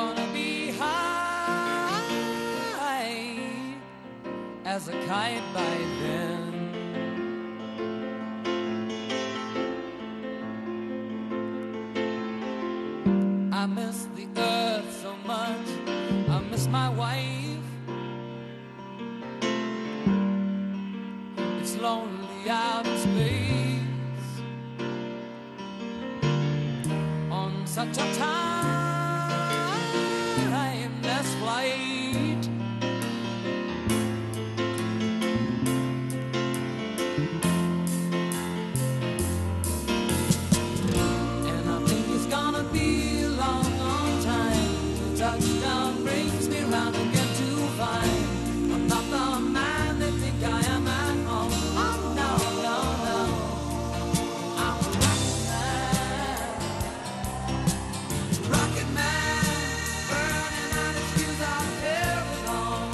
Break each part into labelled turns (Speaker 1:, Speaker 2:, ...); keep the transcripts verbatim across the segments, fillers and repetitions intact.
Speaker 1: gonna be high as a kite by then. I miss the earth so much, I miss my wife. It's lonely out in space on such a timeless flight. And I think it's gonna be a long, long time till touchdown brings me round again to find I'm not the man they think I am at home. Oh no, no, no, I'm a rocket man, rocket man, burning out his fuse out there alone.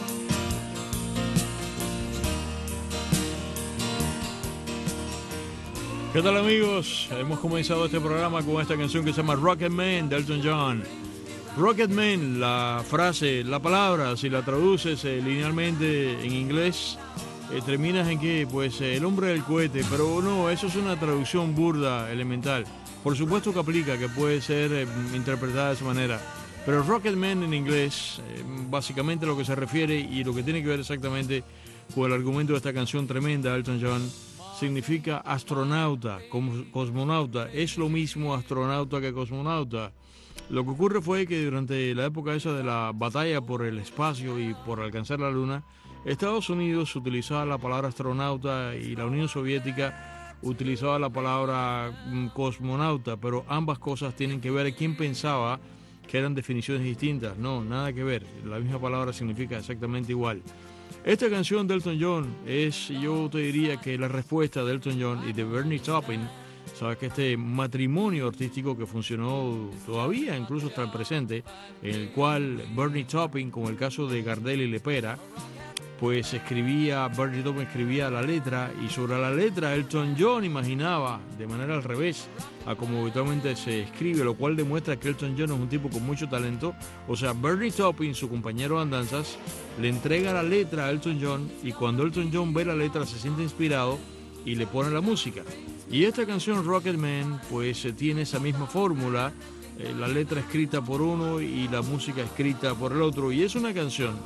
Speaker 2: ¿Qué tal, amigos? Hemos comenzado este programa con esta canción que se llama Rocket Man de Elton John. Rocket Man, la frase, la palabra, si la traduces eh, linealmente en inglés, eh, terminas en que, pues, eh, el hombre del cohete, pero no, eso es una traducción burda, elemental. Por supuesto que aplica, que puede ser eh, interpretada de esa manera, pero Rocket Man en inglés, eh, básicamente lo que se refiere y lo que tiene que ver exactamente con el argumento de esta canción tremenda de Elton John, significa astronauta, cosmonauta. Es lo mismo astronauta que cosmonauta. Lo que ocurre fue que durante la época esa de la batalla por el espacio y por alcanzar la luna, Estados Unidos utilizaba la palabra astronauta y la Unión Soviética utilizaba la palabra cosmonauta, pero ambas cosas tienen que ver. ¿Quién pensaba que eran definiciones distintas? No, nada que ver. La misma palabra significa exactamente igual. Esta canción de Elton John es, yo te diría que la respuesta de Elton John y de Bernie Taupin. Sabes que este matrimonio artístico que funcionó todavía, incluso hasta el presente, en el cual Bernie Taupin, como el caso de Gardel y Lepera, pues escribía, Bernie Taupin escribía la letra, y sobre la letra Elton John imaginaba de manera al revés a como habitualmente se escribe, lo cual demuestra que Elton John es un tipo con mucho talento. O sea, Bernie Taupin, su compañero de andanzas, le entrega la letra a Elton John, y cuando Elton John ve la letra se siente inspirado y le pone la música. Y esta canción Rocket Man pues tiene esa misma fórmula, eh, la letra escrita por uno y la música escrita por el otro, y es una canción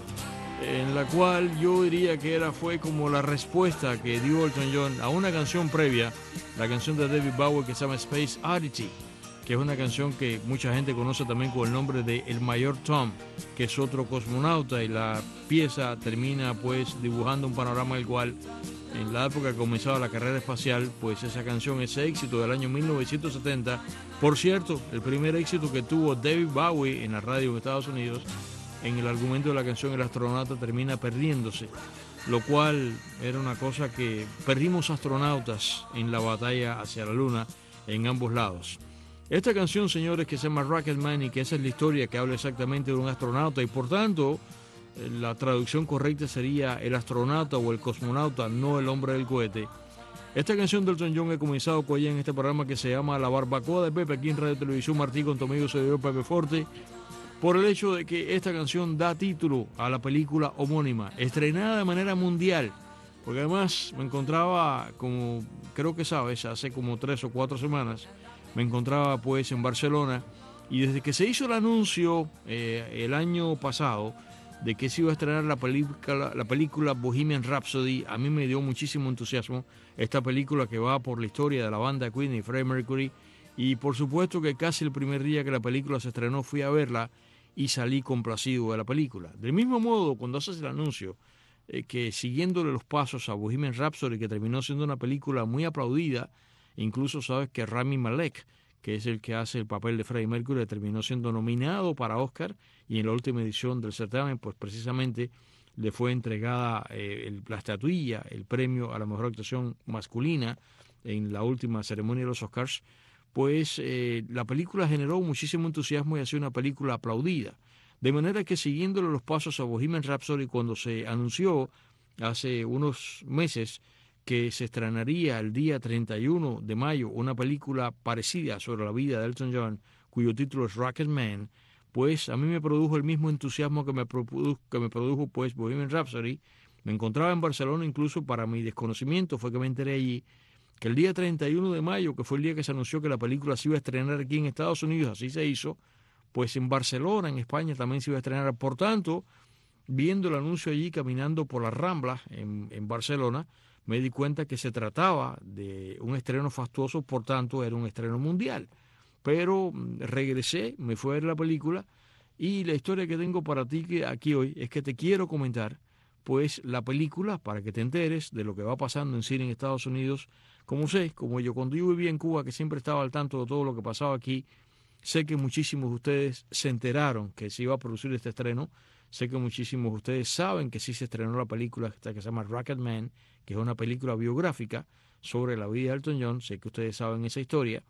Speaker 2: en la cual yo diría que era fue como la respuesta que dio Elton John a una canción previa, la canción de David Bowie que se llama Space Oddity, que es una canción que mucha gente conoce también con el nombre de El Mayor Tom, que es otro cosmonauta, y la pieza termina pues dibujando un panorama el cual en la época que comenzaba la carrera espacial, pues esa canción, ese éxito del año mil novecientos setenta, por cierto, el primer éxito que tuvo David Bowie en la radio en Estados Unidos, en el argumento de la canción el astronauta termina perdiéndose, lo cual era una cosa que perdimos astronautas en la batalla hacia la luna en ambos lados. Esta canción, señores, que se llama Rocket Man, y que esa es la historia que habla exactamente de un astronauta, y por tanto la traducción correcta sería el astronauta o el cosmonauta, no el hombre del cohete. Esta canción de Elton John he comenzado con ella en este programa que se llama La Barbacoa de Pepe, aquí en Radio Televisión Martí, con tu amigo servidor Pepe Forte, por el hecho de que esta canción da título a la película homónima, estrenada de manera mundial, porque además me encontraba, como creo que sabes, hace como tres o cuatro semanas, me encontraba pues en Barcelona, y desde que se hizo el anuncio eh, el año pasado de que se iba a estrenar la película, la película Bohemian Rhapsody, a mí me dio muchísimo entusiasmo esta película que va por la historia de la banda Queen y Freddie Mercury, y por supuesto que casi el primer día que la película se estrenó fui a verla y salí complacido de la película. Del mismo modo, cuando haces el anuncio eh, que siguiéndole los pasos a Bohemian Rhapsody, que terminó siendo una película muy aplaudida, incluso sabes que Rami Malek, que es el que hace el papel de Freddie Mercury, terminó siendo nominado para Oscar, y en la última edición del certamen pues precisamente le fue entregada eh, el, la estatuilla, el premio a la mejor actuación masculina en la última ceremonia de los Oscars. Pues eh, la película generó muchísimo entusiasmo y ha sido una película aplaudida. De manera que siguiéndole los pasos a Bohemian Rhapsody, cuando se anunció hace unos meses que se estrenaría el día treinta y uno de mayo una película parecida sobre la vida de Elton John, cuyo título es Rocket Man, pues a mí me produjo el mismo entusiasmo que me, produ que me produjo pues Bohemian Rhapsody. Me encontraba en Barcelona, incluso para mi desconocimiento fue que me enteré allí que el día treinta y uno de mayo, que fue el día que se anunció que la película se iba a estrenar aquí en Estados Unidos, así se hizo, pues en Barcelona, en España, también se iba a estrenar. Por tanto, viendo el anuncio allí, caminando por las Ramblas en, en Barcelona, me di cuenta que se trataba de un estreno fastuoso, por tanto, era un estreno mundial. Pero regresé, me fui a ver la película, y la historia que tengo para ti aquí hoy es que te quiero comentar pues la película para que te enteres de lo que va pasando en cine en Estados Unidos. Como sé, como yo cuando yo vivía en Cuba, que siempre estaba al tanto de todo lo que pasaba aquí, sé que muchísimos de ustedes se enteraron que se iba a producir este estreno. Sé que muchísimos de ustedes saben que sí se estrenó la película esta que se llama Rocketman, que es una película biográfica sobre la vida de Elton John. Sé que ustedes saben esa historia.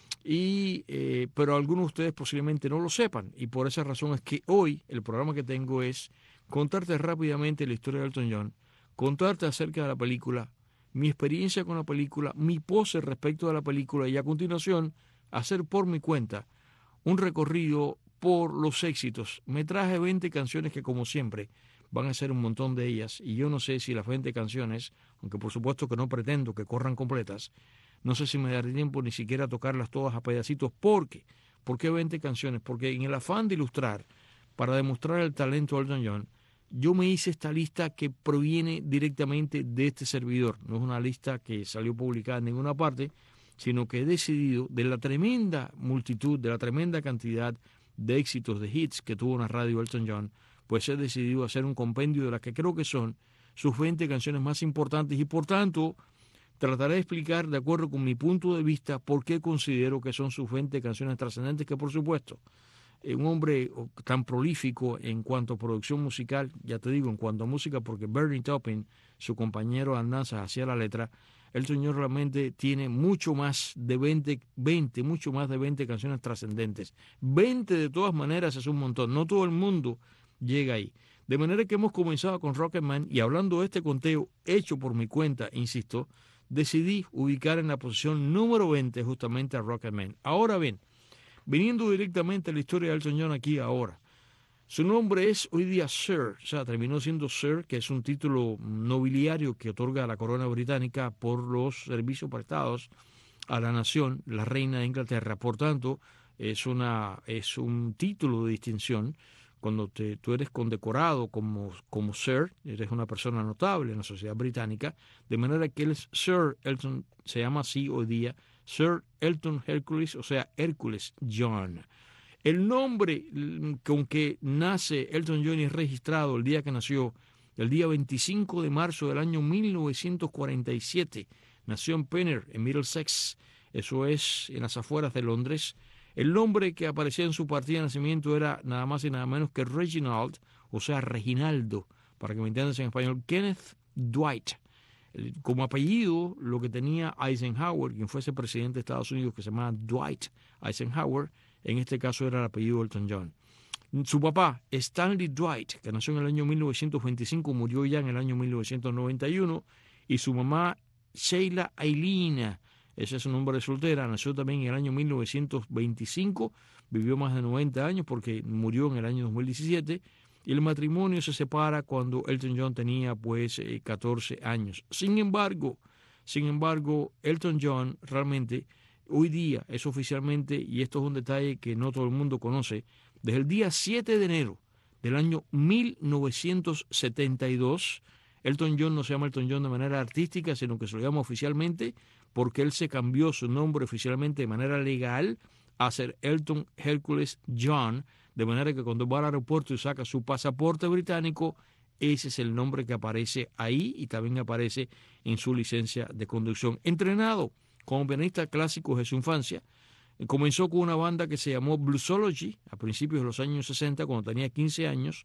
Speaker 2: Y, eh, pero algunos de ustedes posiblemente no lo sepan, y por esa razón es que hoy el programa que tengo es contarte rápidamente la historia de Elton John, contarte acerca de la película, mi experiencia con la película, mi pose respecto de la película, y a continuación hacer por mi cuenta un recorrido por los éxitos. Me traje veinte canciones que, como siempre, van a ser un montón de ellas, y yo no sé si las veinte canciones, aunque por supuesto que no pretendo que corran completas, no sé si me daré tiempo ni siquiera a tocarlas todas a pedacitos. ¿Por qué? ¿Por qué veinte canciones? Porque en el afán de ilustrar, para demostrar el talento de Elton John, yo me hice esta lista que proviene directamente de este servidor. No es una lista que salió publicada en ninguna parte, sino que he decidido, de la tremenda multitud, de la tremenda cantidad de éxitos, de hits que tuvo en la radio Elton John, pues he decidido hacer un compendio de las que creo que son sus veinte canciones más importantes, y por tanto trataré de explicar, de acuerdo con mi punto de vista, por qué considero que son sus veinte canciones trascendentes, que por supuesto, un hombre tan prolífico en cuanto a producción musical, ya te digo, en cuanto a música, porque Bernie Taupin, su compañero de andanzas, hacía la letra. Elton John realmente tiene mucho más de veinte, veinte, mucho más de veinte canciones trascendentes. veinte de todas maneras es un montón, no todo el mundo llega ahí. De manera que hemos comenzado con Rocketman, y hablando de este conteo hecho por mi cuenta, insisto, decidí ubicar en la posición número veinte justamente a Rocketman. Ahora bien, viniendo directamente a la historia de Elton John aquí ahora, su nombre es hoy día Sir, o sea, terminó siendo Sir, que es un título nobiliario que otorga la corona británica por los servicios prestados a la nación, la reina de Inglaterra. Por tanto, es, una, es un título de distinción. Cuando te, tú eres condecorado como, como Sir, eres una persona notable en la sociedad británica, de manera que él es Sir Elton, se llama así hoy día, Sir Elton Hercules, o sea, Hércules John. El nombre con que nace Elton John es registrado el día que nació, el día veinticinco de marzo del año mil novecientos cuarenta y siete. Nació en Penner, en Middlesex, eso es en las afueras de Londres. El nombre que aparecía en su partida de nacimiento era nada más y nada menos que Reginald, o sea, Reginaldo, para que me entiendas en español, Kenneth Dwight. Como apellido, lo que tenía Eisenhower, quien fuese presidente de Estados Unidos, que se llamaba Dwight Eisenhower, en este caso era el apellido de Elton John. Su papá, Stanley Dwight, que nació en el año mil novecientos veinticinco, murió ya en el año mil novecientos noventa y uno, y su mamá, Sheila Eileen, ese es su nombre de soltera, nació también en el año mil novecientos veinticinco, vivió más de noventa años porque murió en el año dos mil diecisiete, y el matrimonio se separa cuando Elton John tenía pues eh, catorce años. Sin embargo, sin embargo, Elton John realmente hoy día es oficialmente, y esto es un detalle que no todo el mundo conoce, desde el día siete de enero del año mil novecientos setenta y dos, Elton John no se llama Elton John de manera artística, sino que se lo llama oficialmente porque él se cambió su nombre oficialmente de manera legal a ser Elton Hercules John, de manera que cuando va al aeropuerto y saca su pasaporte británico, ese es el nombre que aparece ahí y también aparece en su licencia de conducción. Entrenado como pianista clásico desde su infancia, comenzó con una banda que se llamó Bluesology a principios de los años sesenta, cuando tenía quince años,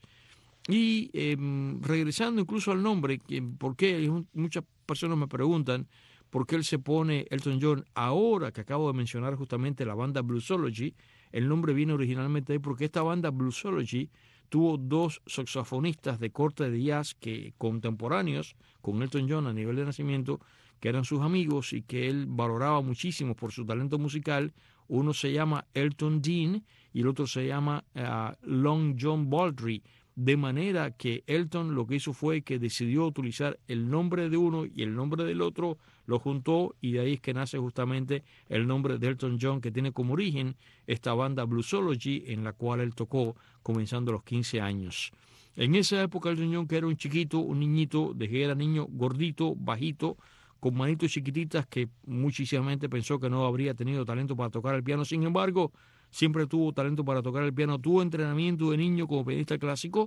Speaker 2: y eh, regresando incluso al nombre, ¿por qué? Muchas personas me preguntan por qué él se pone Elton John ahora que acabo de mencionar justamente la banda Bluesology. El nombre viene originalmente de ahí porque esta banda Bluesology tuvo dos saxofonistas de corte de jazz que contemporáneos con Elton John a nivel de nacimiento, que eran sus amigos y que él valoraba muchísimo por su talento musical. Uno se llama Elton Dean y el otro se llama uh, Long John Baldry. De manera que Elton lo que hizo fue que decidió utilizar el nombre de uno y el nombre del otro, lo juntó y de ahí es que nace justamente el nombre de Elton John, que tiene como origen esta banda Bluesology en la cual él tocó comenzando a los quince años. En esa época Elton John, que era un chiquito, un niñito, desde que era niño gordito, bajito, con manitos chiquititas, que muchísimamente pensó que no habría tenido talento para tocar el piano. Sin embargo, siempre tuvo talento para tocar el piano, tuvo entrenamiento de niño como pianista clásico,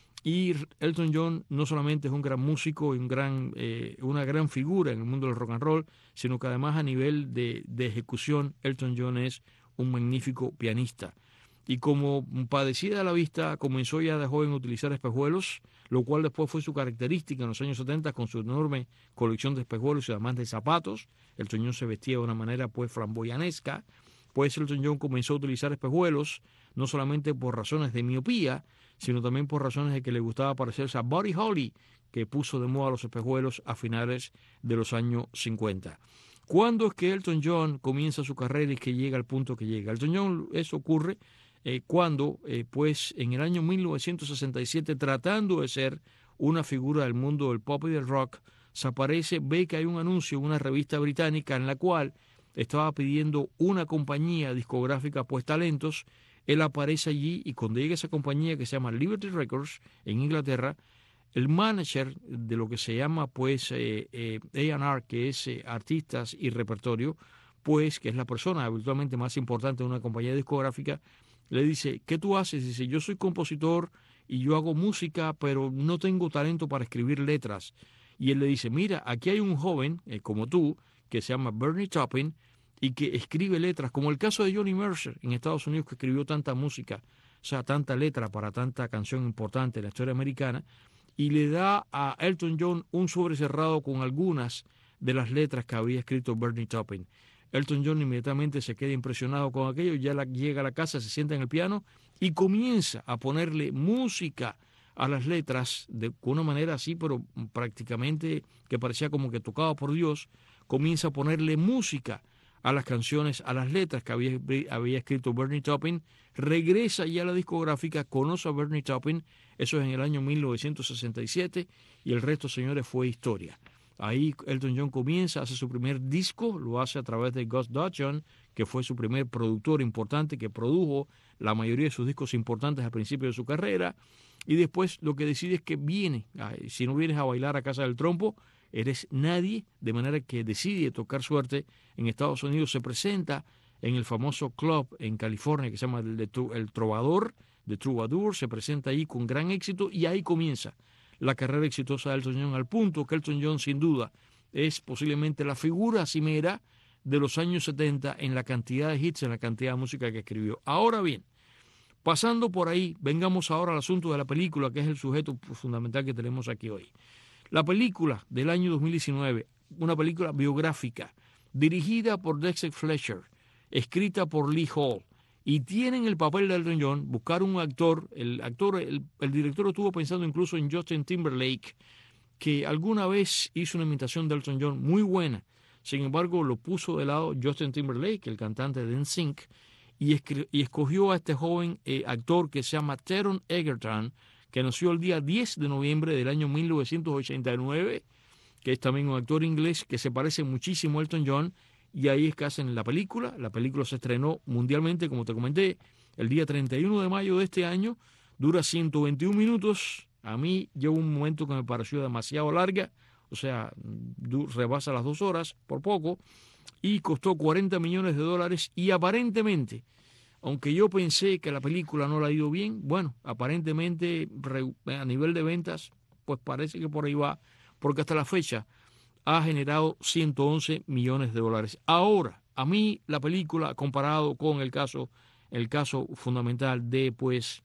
Speaker 2: y Elton John no solamente es un gran músico y un gran, eh, una gran figura en el mundo del rock and roll, sino que además a nivel de, de ejecución, Elton John es un magnífico pianista. Y como padecía de la vista, comenzó ya de joven a utilizar espejuelos, lo cual después fue su característica en los años setenta con su enorme colección de espejuelos y además de zapatos. Elton John se vestía de una manera pues flamboyanesca. Pues Elton John comenzó a utilizar espejuelos no solamente por razones de miopía, sino también por razones de que le gustaba parecerse a Buddy Holly, que puso de moda los espejuelos a finales de los años cincuenta. ¿Cuándo es que Elton John comienza su carrera y que llega al punto que llega? Elton John, eso ocurre eh, cuando, eh, pues en el año mil novecientos sesenta y siete, tratando de ser una figura del mundo del pop y del rock, se aparece, ve que hay un anuncio en una revista británica en la cual estaba pidiendo una compañía discográfica pues talentos. Él aparece allí y cuando llega esa compañía que se llama Liberty Records en Inglaterra, el manager de lo que se llama pues eh, eh, A and R, que es eh, artistas y repertorio, pues que es la persona habitualmente más importante de una compañía discográfica, le dice, ¿qué tú haces? Dice, yo soy compositor y yo hago música, pero no tengo talento para escribir letras. Y él le dice, mira, aquí hay un joven eh, como tú, que se llama Bernie Taupin, y que escribe letras, como el caso de Johnny Mercer en Estados Unidos, que escribió tanta música, o sea, tanta letra para tanta canción importante en la historia americana, y le da a Elton John un sobre cerrado con algunas de las letras que había escrito Bernie Taupin. Elton John inmediatamente se queda impresionado con aquello, ya la, llega a la casa, se sienta en el piano y comienza a ponerle música a las letras de una manera así, pero prácticamente que parecía como que tocado por Dios. Comienza a ponerle música a las canciones, a las letras que había, había escrito Bernie Taupin. Regresa ya a la discográfica, conoce a Bernie Taupin, eso es en el año mil novecientos sesenta y siete, y el resto, señores, fue historia. Ahí Elton John comienza, hace su primer disco, lo hace a través de Gus Dudgeon, que fue su primer productor importante, que produjo la mayoría de sus discos importantes al principio de su carrera, y después lo que decide es que viene, si no vienes a bailar a Casa del Trompo, eres nadie, de manera que decide tocar suerte en Estados Unidos, se presenta en el famoso club en California que se llama el, de, el Trovador, de Troubadour, se presenta ahí con gran éxito y ahí comienza la carrera exitosa de Elton John, al punto que Elton John sin duda es posiblemente la figura cimera de los años setenta en la cantidad de hits, en la cantidad de música que escribió. Ahora bien, pasando por ahí, vengamos ahora al asunto de la película, que es el sujeto fundamental que tenemos aquí hoy. La película del año dos mil diecinueve, una película biográfica, dirigida por Dexter Fletcher, escrita por Lee Hall, y tienen el papel de Elton John, buscar un actor, el actor, el, el director estuvo pensando incluso en Justin Timberlake, que alguna vez hizo una imitación de Elton John muy buena, sin embargo lo puso de lado Justin Timberlake, el cantante de N Sync, y, y escogió a este joven eh, actor que se llama Taron Egerton, que nació el día diez de noviembre del año mil novecientos ochenta y nueve, que es también un actor inglés que se parece muchísimo a Elton John, y ahí es que hacen la película. La película se estrenó mundialmente, como te comenté, el día treinta y uno de mayo de este año, dura ciento veintiún minutos, a mí llegó un momento que me pareció demasiado larga, o sea, rebasa las dos horas por poco, y costó cuarenta millones de dólares, y aparentemente, aunque yo pensé que la película no la ha ido bien, bueno, aparentemente a nivel de ventas, pues parece que por ahí va, porque hasta la fecha ha generado ciento once millones de dólares. Ahora, a mí la película, comparado con el caso, el caso fundamental de, pues,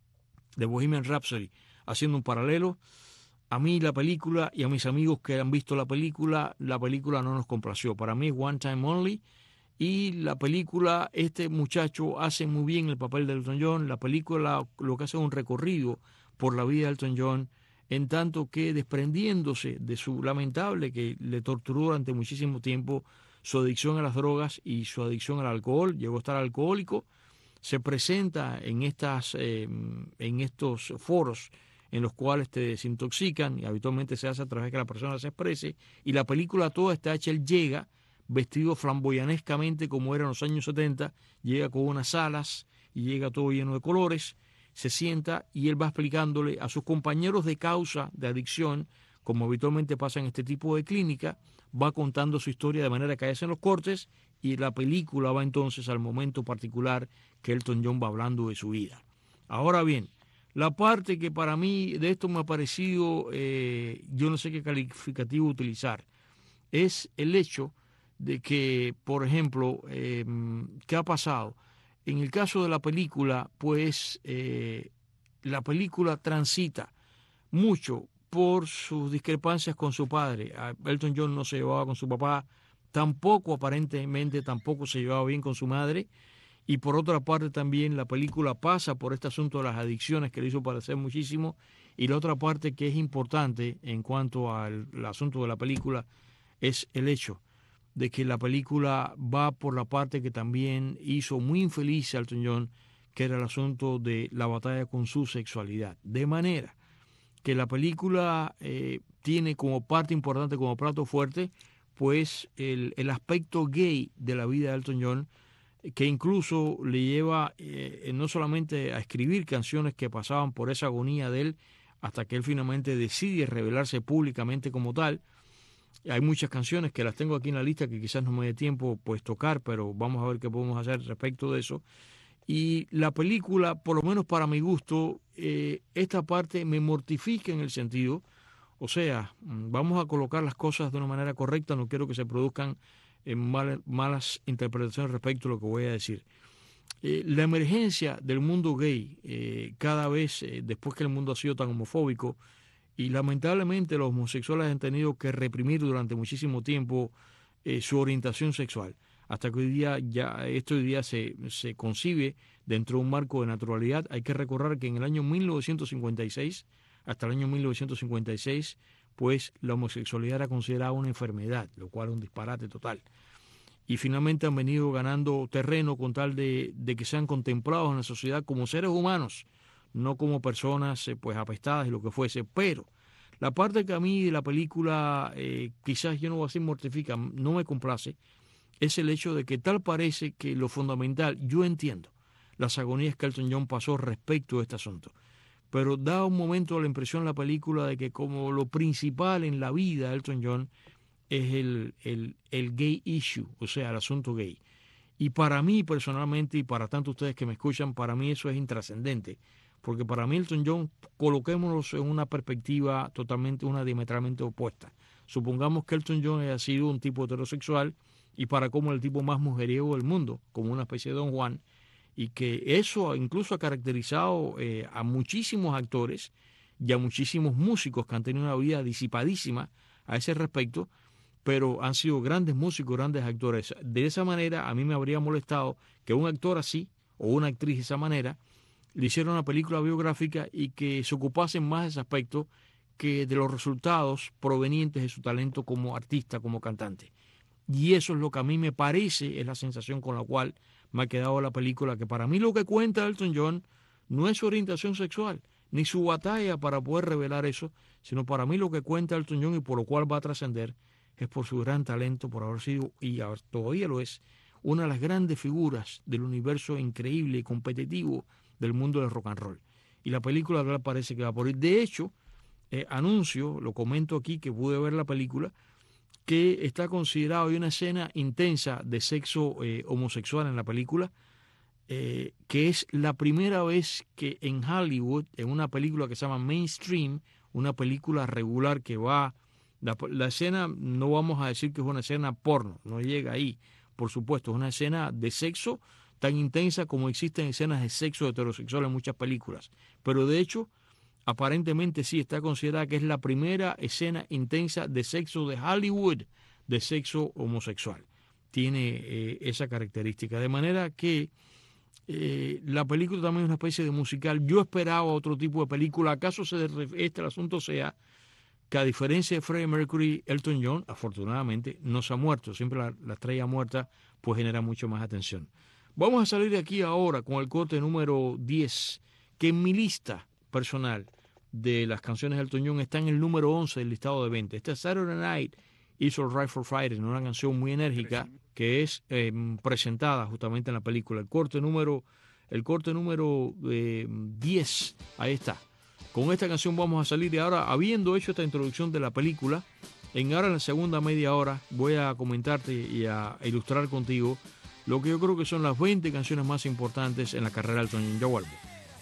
Speaker 2: de Bohemian Rhapsody, haciendo un paralelo, a mí la película y a mis amigos que han visto la película, la película no nos complació. Para mí es One Time Only. Y la película, este muchacho hace muy bien el papel de Elton John. La película lo que hace es un recorrido por la vida de Elton John, en tanto que desprendiéndose de su lamentable, que le torturó durante muchísimo tiempo, su adicción a las drogas y su adicción al alcohol, llegó a estar alcohólico, se presenta en, estas, eh, en estos foros en los cuales te desintoxican y habitualmente se hace a través de que la persona se exprese, y la película toda está hecha, él llega vestido flamboyanescamente como era en los años setenta, llega con unas alas y llega todo lleno de colores, se sienta y él va explicándole a sus compañeros de causa de adicción, como habitualmente pasa en este tipo de clínica, va contando su historia de manera que hacen los cortes y la película va entonces al momento particular que Elton John va hablando de su vida. Ahora bien, la parte que para mí de esto me ha parecido, eh, yo no sé qué calificativo utilizar, es el hecho de que, por ejemplo, eh, ¿qué ha pasado? En el caso de la película, pues eh, la película transita mucho por sus discrepancias con su padre. Elton John no se llevaba con su papá, tampoco aparentemente tampoco se llevaba bien con su madre. Y por otra parte también la película pasa por este asunto de las adicciones que le hizo padecer muchísimo. Y la otra parte que es importante en cuanto al, al asunto de la película es el hecho de que la película va por la parte que también hizo muy infeliz a Elton John, que era el asunto de la batalla con su sexualidad. De manera que la película eh, tiene como parte importante, como plato fuerte, pues el, el aspecto gay de la vida de Elton John, que incluso le lleva eh, no solamente a escribir canciones que pasaban por esa agonía de él, hasta que él finalmente decide revelarse públicamente como tal. Hay muchas canciones que las tengo aquí en la lista que quizás no me dé tiempo pues tocar, pero vamos a ver qué podemos hacer respecto de eso. Y la película, por lo menos para mi gusto, eh, esta parte me mortifica en el sentido, o sea, vamos a colocar las cosas de una manera correcta, no quiero que se produzcan eh, mal, malas interpretaciones respecto a lo que voy a decir. Eh, la emergencia del mundo gay, eh, cada vez eh, después que el mundo ha sido tan homofóbico, y lamentablemente los homosexuales han tenido que reprimir durante muchísimo tiempo eh, su orientación sexual, hasta que hoy día ya esto hoy día se, se concibe dentro de un marco de naturalidad. Hay que recordar que en el año mil novecientos cincuenta y seis, hasta el año mil novecientos cincuenta y seis, pues la homosexualidad era considerada una enfermedad, lo cual es un disparate total. Y finalmente han venido ganando terreno con tal de, de que sean contemplados en la sociedad como seres humanos, no como personas eh, pues apestadas y lo que fuese. Pero la parte que a mí de la película eh, quizás yo no voy a decir mortifica, no me complace, es el hecho de que tal parece que lo fundamental, yo entiendo las agonías que Elton John pasó respecto a este asunto, pero da un momento la impresión en la película de que como lo principal en la vida de Elton John es el, el, el gay issue, o sea, el asunto gay. Y para mí personalmente, y para tantos ustedes que me escuchan, para mí eso es intrascendente, porque para mí Elton John, coloquémonos en una perspectiva totalmente, una diametralmente opuesta. Supongamos que Elton John haya sido un tipo heterosexual y para como el tipo más mujeriego del mundo, como una especie de Don Juan, y que eso incluso ha caracterizado eh, a muchísimos actores y a muchísimos músicos que han tenido una vida disipadísima a ese respecto, pero han sido grandes músicos, grandes actores. De esa manera a mí me habría molestado que un actor así o una actriz de esa manera le hiciera una película biográfica y que se ocupasen más de ese aspecto que de los resultados provenientes de su talento como artista, como cantante. Y eso es lo que a mí me parece, es la sensación con la cual me ha quedado la película, que para mí lo que cuenta Elton John no es su orientación sexual, ni su batalla para poder revelar eso, sino para mí lo que cuenta Elton John y por lo cual va a trascender es por su gran talento, por haber sido, y todavía lo es, una de las grandes figuras del universo increíble y competitivo del mundo del rock and roll. Y la película parece que va por ir. De hecho, eh, anuncio, lo comento aquí, que pude ver la película, que está considerado, hay una escena intensa de sexo eh, homosexual en la película, eh, que es la primera vez que en Hollywood, en una película que se llama Mainstream, una película regular que va, la, la escena, no vamos a decir que es una escena porno, no llega ahí, por supuesto, es una escena de sexo tan intensa como existen escenas de sexo heterosexual en muchas películas, pero de hecho, aparentemente sí está considerada que es la primera escena intensa de sexo de Hollywood, de sexo homosexual. Tiene eh, esa característica. De manera que eh, la película también es una especie de musical. Yo esperaba otro tipo de película. ¿Acaso se este el asunto sea que a diferencia de Freddie Mercury, Elton John, afortunadamente, no se ha muerto. Siempre la, la estrella muerta pues genera mucho más atención. Vamos a salir de aquí ahora con el corte número diez, que en mi lista personal de las canciones de Elton John está en el número once del listado de veinte. Esta es Saturday Night Is All Right for Fighting, una canción muy enérgica que es eh, presentada justamente en la película. El corte número, el corte número eh, diez, ahí está. Con esta canción vamos a salir de ahora, habiendo hecho esta introducción de la película. En ahora, en la segunda media hora, voy a comentarte y a ilustrar contigo lo que yo creo que son las veinte canciones más importantes en la carrera de Elton John. Ya vuelvo.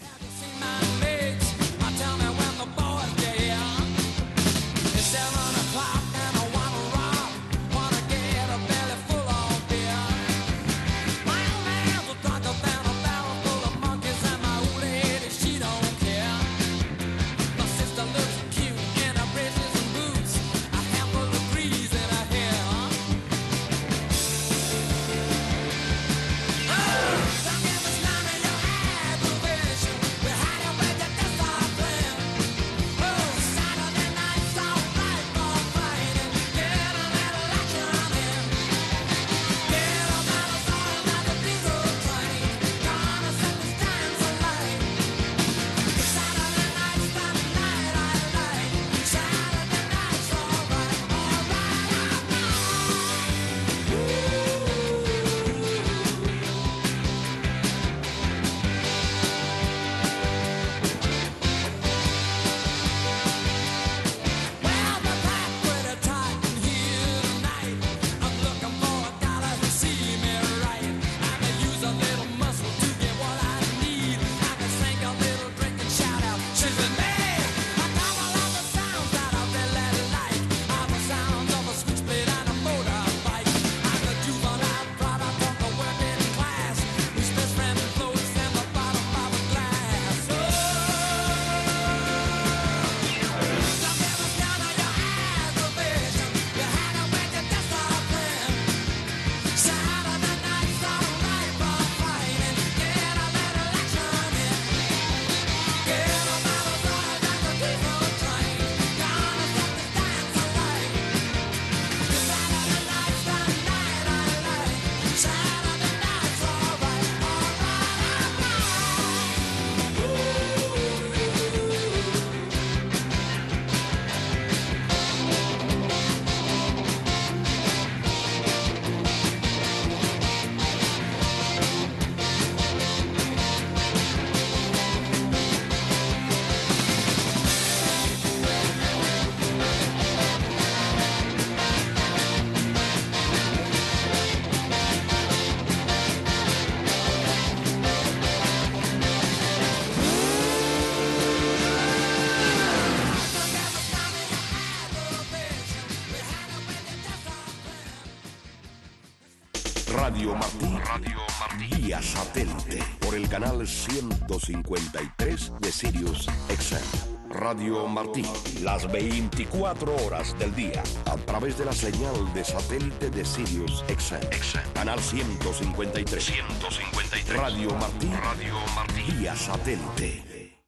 Speaker 3: Radio Martí, Radio Martí, vía satélite, por el canal ciento cincuenta y tres de Sirius X M. Radio Martí, las veinticuatro horas del día, a través de la señal de satélite de Sirius X M. Canal ciento cincuenta y tres. ciento cincuenta y tres. Radio Martí, Radio Martí, vía satélite.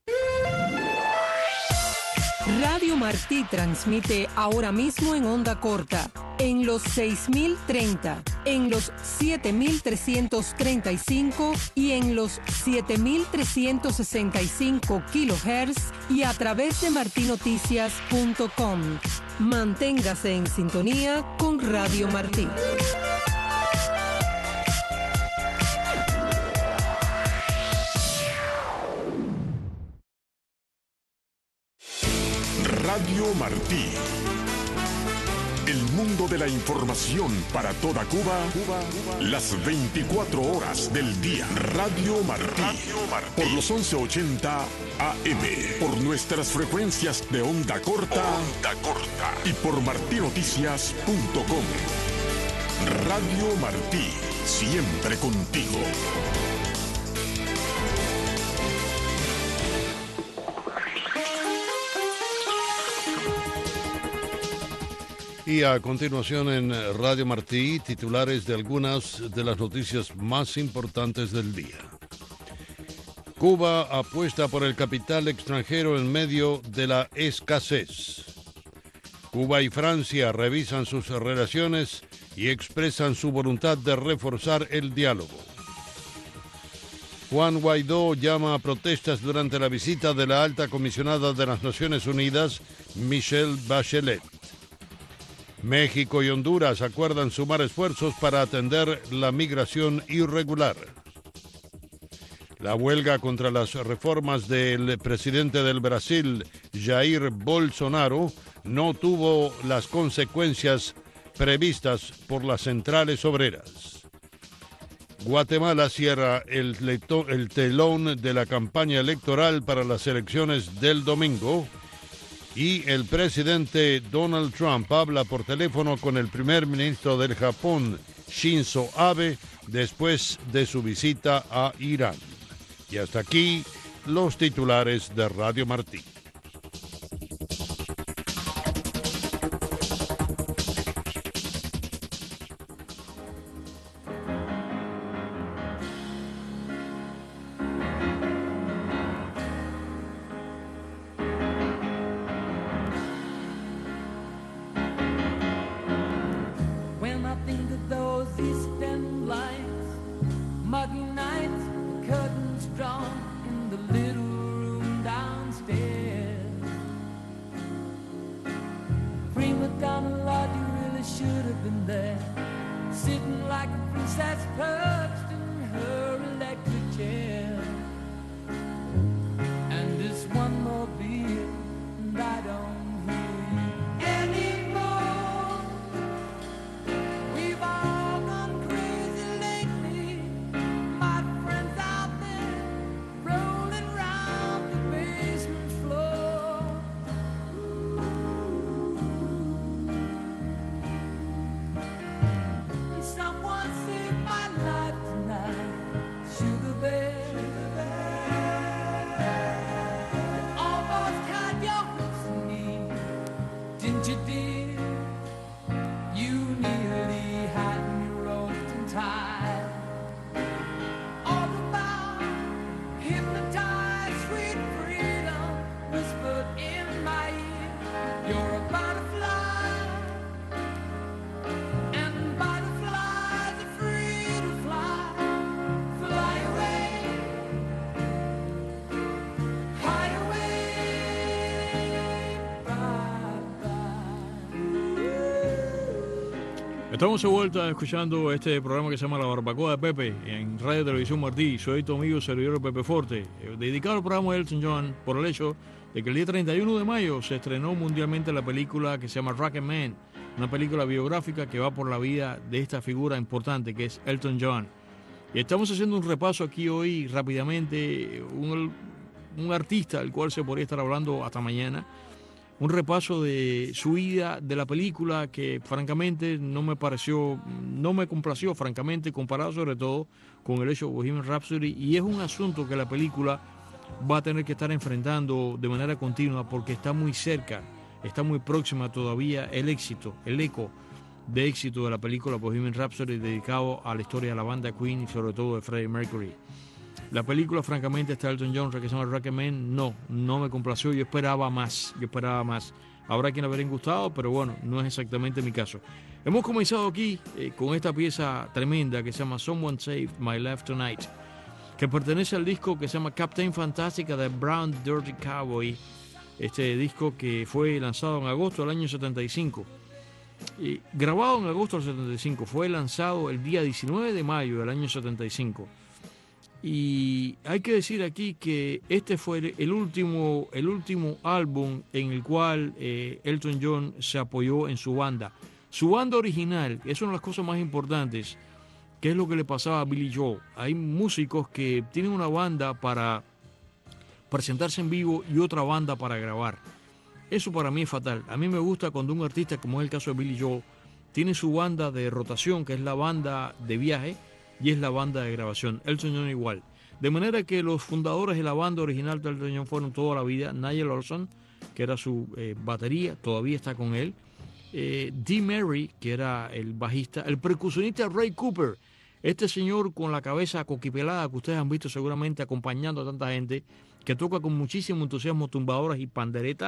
Speaker 4: Radio Martí transmite ahora mismo en onda corta, en los seis mil treinta, en los siete mil trescientos treinta y cinco y en los siete mil trescientos sesenta y cinco kilohertz y a través de martinoticias punto com. Manténgase en sintonía con Radio Martí.
Speaker 5: Radio Martí. El mundo de la información para toda Cuba, Cuba, Cuba, las veinticuatro horas del día. Radio Martí. Radio Martí. Por los once ochenta A M. Por nuestras frecuencias de onda corta. Onda corta. Y por martinoticias punto com. Radio Martí. Siempre contigo.
Speaker 6: Y a continuación en Radio Martí, titulares de algunas de las noticias más importantes del día. Cuba apuesta por el capital extranjero en medio de la escasez. Cuba y Francia revisan sus relaciones y expresan su voluntad de reforzar el diálogo. Juan Guaidó llama a protestas durante la visita de la alta comisionada de las Naciones Unidas, Michelle Bachelet. México y Honduras acuerdan sumar esfuerzos para atender la migración irregular. La huelga contra las reformas del presidente del Brasil, Jair Bolsonaro, no tuvo las consecuencias previstas por las centrales obreras. Guatemala cierra el, leto, el telón de la campaña electoral para las elecciones del domingo y el presidente Donald Trump habla por teléfono con el primer ministro del Japón, Shinzo Abe, después de su visita a Irán. Y hasta aquí los titulares de Radio Martí.
Speaker 2: Estamos de vuelta escuchando este programa que se llama La Barbacoa de Pepe en Radio Televisión Martí. Soy tu amigo servidor Pepe Forte, dedicado al programa de Elton John por el hecho de que el día treinta y uno de mayo se estrenó mundialmente la película que se llama Rocketman, una película biográfica que va por la vida de esta figura importante que es Elton John. Y estamos haciendo un repaso aquí hoy rápidamente, un, un artista del cual se podría estar hablando hasta mañana. Un repaso de su vida, de la película, que francamente no me pareció, no me complació, francamente, comparado sobre todo con el hecho de Bohemian Rhapsody, y es un asunto que la película va a tener que estar enfrentando de manera continua porque está muy cerca, está muy próxima todavía el éxito, el eco de éxito de la película Bohemian Rhapsody, dedicado a la historia de la banda Queen y sobre todo de Freddie Mercury. La película, francamente, está Elton John, que se llama Rocketman, no, no me complació, yo esperaba más, yo esperaba más. Habrá quien le habrá gustado, pero bueno, no es exactamente mi caso. Hemos comenzado aquí eh, con esta pieza tremenda que se llama Someone Saved My Life Tonight, que pertenece al disco que se llama Captain Fantastica de Brown Dirty Cowboy, este disco que fue lanzado en agosto del año setenta y cinco. Y grabado en agosto del setenta y cinco, fue lanzado el día diecinueve de mayo del año setenta y cinco. Y hay que decir aquí que este fue el último, el último álbum en el cual eh, Elton John se apoyó en su banda. Su banda original, es una de las cosas más importantes, que es lo que le pasaba a Billy Joel. Hay músicos que tienen una banda para presentarse en vivo y otra banda para grabar. Eso para mí es fatal. A mí me gusta cuando un artista, como es el caso de Billy Joel, tiene su banda de rotación, que es la banda de viaje, y es la banda de grabación. Elton John igual. De manera que los fundadores de la banda original de Elton John fueron toda la vida Nigel Olsson, que era su eh, batería, todavía está con él, eh, Dee Mary, que era el bajista, el percusionista Ray Cooper, este señor con la cabeza coquipelada que ustedes han visto seguramente acompañando a tanta gente, que toca con muchísimo entusiasmo tumbadoras y panderetas,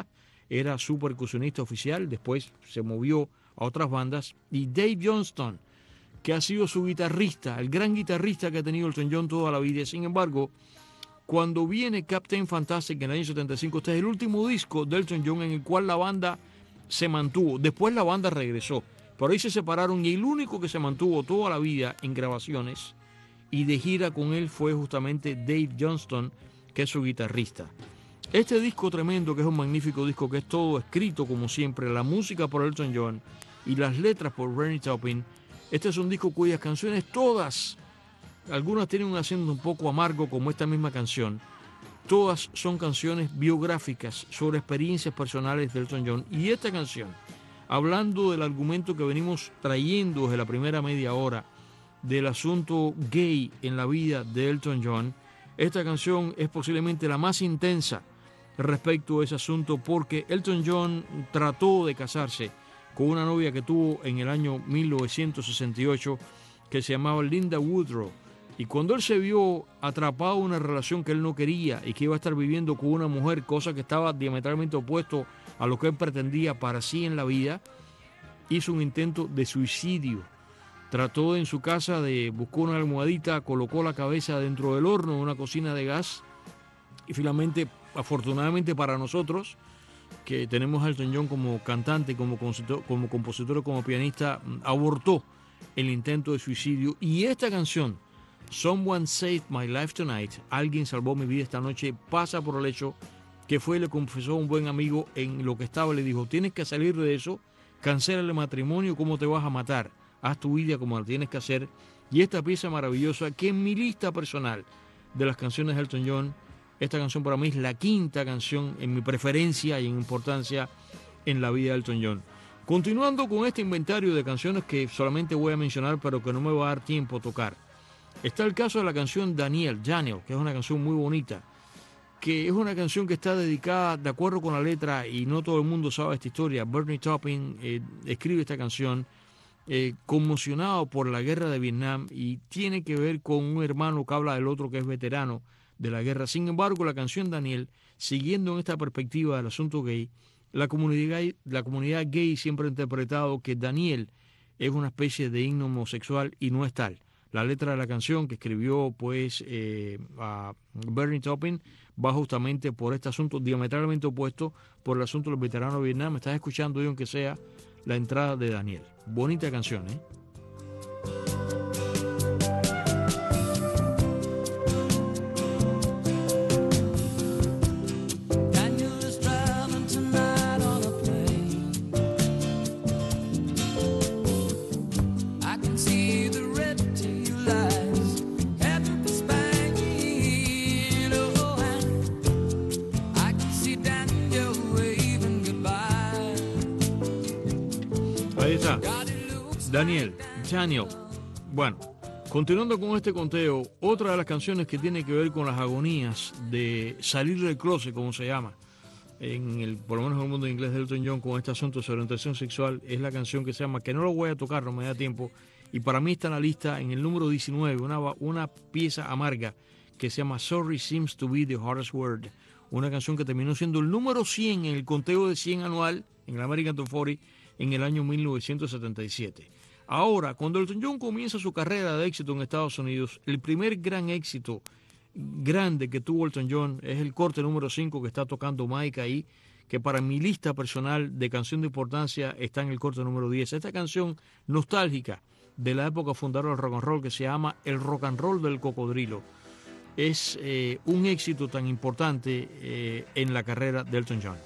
Speaker 2: era su percusionista oficial, después se movió a otras bandas, y Dave Johnston, que ha sido su guitarrista, el gran guitarrista que ha tenido Elton John toda la vida. Sin embargo, cuando viene Captain Fantastic en el año setenta y cinco, este es el último disco de Elton John en el cual la banda se mantuvo. Después la banda regresó, pero ahí se separaron y el único que se mantuvo toda la vida en grabaciones y de gira con él fue justamente Dave Johnston, que es su guitarrista. Este disco tremendo, que es un magnífico disco, que es todo escrito como siempre, la música por Elton John y las letras por Bernie Taupin. Este es un disco cuyas canciones todas, algunas tienen un acento un poco amargo como esta misma canción, todas son canciones biográficas sobre experiencias personales de Elton John. Y esta canción, hablando del argumento que venimos trayendo desde la primera media hora del asunto gay en la vida de Elton John, esta canción es posiblemente la más intensa respecto a ese asunto, porque Elton John trató de casarse con una novia que tuvo en el año mil novecientos sesenta y ocho que se llamaba Linda Woodrow. Y cuando él se vio atrapado en una relación que él no quería y que iba a estar viviendo con una mujer, cosa que estaba diametralmente opuesto a lo que él pretendía para sí en la vida, hizo un intento de suicidio. Trató en su casa de buscar una almohadita, colocó la cabeza dentro del horno de una cocina de gas y finalmente, afortunadamente para nosotros, que tenemos a Elton John como cantante, como compositor, como compositor, como pianista, abortó el intento de suicidio. Y esta canción, Someone Saved My Life Tonight, alguien salvó mi vida esta noche, pasa por el hecho que fue y le confesó a un buen amigo en lo que estaba, le dijo: tienes que salir de eso, cancela el matrimonio, ¿cómo te vas a matar? Haz tu vida como la tienes que hacer. Y esta pieza maravillosa, que en mi lista personal de las canciones de Elton John, esta canción para mí es la quinta canción en mi preferencia y en importancia en la vida de Elton John. Continuando con este inventario de canciones que solamente voy a mencionar, pero que no me va a dar tiempo a tocar, está el caso de la canción Daniel, Daniel, que es una canción muy bonita, que es una canción que está dedicada, de acuerdo con la letra, y no todo el mundo sabe esta historia. Bernie Taupin eh, escribe esta canción eh, conmocionado por la guerra de Vietnam y tiene que ver con un hermano que habla del otro que es veterano de la guerra. Sin embargo, la canción Daniel, siguiendo en esta perspectiva del asunto gay, la comunidad, la comunidad gay siempre ha interpretado que Daniel es una especie de himno homosexual y no es tal. La letra de la canción que escribió pues eh, a Bernie Taupin va justamente por este asunto diametralmente opuesto, por el asunto del veterano de Vietnam. Estás escuchando hoy, aunque sea, la entrada de Daniel. Bonita canción, ¿eh? Daniel, Daniel. Bueno, continuando con este conteo, otra de las canciones que tiene que ver con las agonías de salir del closet, como se llama, en el, por lo menos en el mundo inglés de Elton John, con este asunto de orientación sexual, es la canción que se llama, que no lo voy a tocar, no me da tiempo, y para mí está en la lista en el número diecinueve, una, una pieza amarga que se llama Sorry Seems to Be the Hardest Word, una canción que terminó siendo el número cien en el conteo de cien anual en el American Top cuarenta en el año mil novecientos setenta y siete. Ahora, cuando Elton John comienza su carrera de éxito en Estados Unidos, el primer gran éxito grande que tuvo Elton John es el corte número cinco que está tocando Mike ahí, que para mi lista personal de canción de importancia está en el corte número diez. Esta canción nostálgica de la época fundadora del rock and roll, que se llama El Rock and Roll del Cocodrilo, es eh, un éxito tan importante eh, en la carrera de Elton John.